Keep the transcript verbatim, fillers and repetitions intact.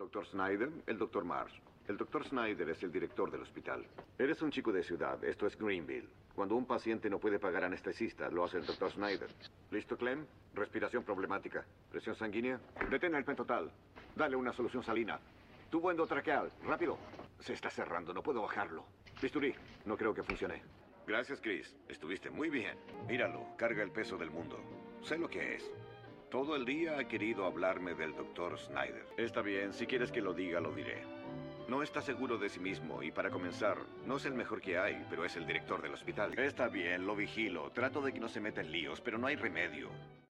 doctor Snyder, el doctor Marsh. El doctor Snyder es el director del hospital. Eres un chico de ciudad, esto es Greenville. Cuando un paciente no puede pagar anestesista, lo hace el doctor Snyder. ¿Listo, Clem? Respiración problemática. ¿Presión sanguínea? Detén el pentotal. Dale una solución salina. Tubo endotraqueal. Rápido. Se está cerrando, no puedo bajarlo. Bisturí. No creo que funcione. Gracias, Chris. Estuviste muy bien. Míralo, carga el peso del mundo. Sé lo que es. Todo el día ha querido hablarme del doctor Snyder. Está bien, si quieres que lo diga, lo diré. No está seguro de sí mismo y para comenzar, no es el mejor que hay, pero es el director del hospital. Está bien, lo vigilo. Trato de que no se meta en líos, pero no hay remedio.